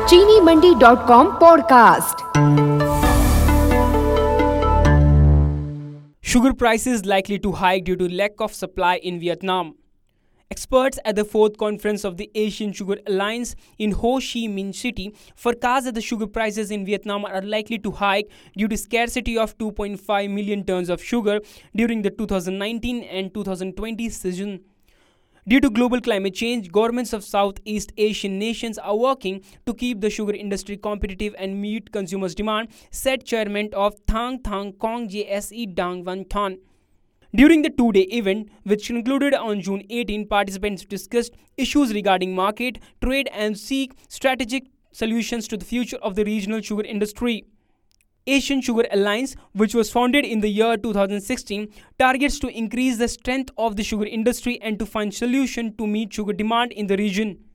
चीनीमंडी.com podcast. Sugar prices likely to hike due to lack of supply in Vietnam. Experts at the fourth conference of the Asian Sugar Alliance in Ho Chi Minh City forecast that the sugar prices in Vietnam are likely to hike due to scarcity of 2.5 million tons of sugar during the 2019 and 2020 season. Due to global climate change, governments of Southeast Asian nations are working to keep the sugar industry competitive and meet consumers' demand, said chairman of Thang Thang Kong JSE Dang Van Thon. During the two-day event, which concluded on June 18, participants discussed issues regarding market, trade and seek strategic solutions to the future of the regional sugar industry. Asian Sugar Alliance, which was founded in the year 2016, targets to increase the strength of the sugar industry and to find solutions to meet sugar demand in the region.